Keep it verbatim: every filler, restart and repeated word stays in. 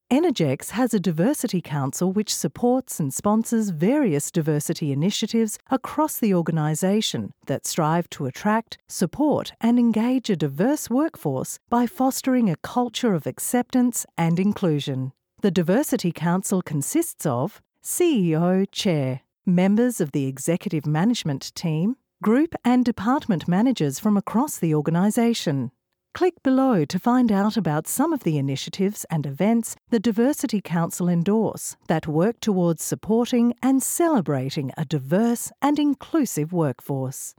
Energex has a diversity council which supports and sponsors various diversity initiatives across the organisation that strive to attract, support and engage a diverse workforce by fostering a culture of acceptance and inclusion. The Diversity Council consists of C E O Chair, members of the executive management team, group and department managers from across the organisation. Click below to find out about some of the initiatives and events the Diversity Council endorse that work towards supporting and celebrating a diverse and inclusive workforce.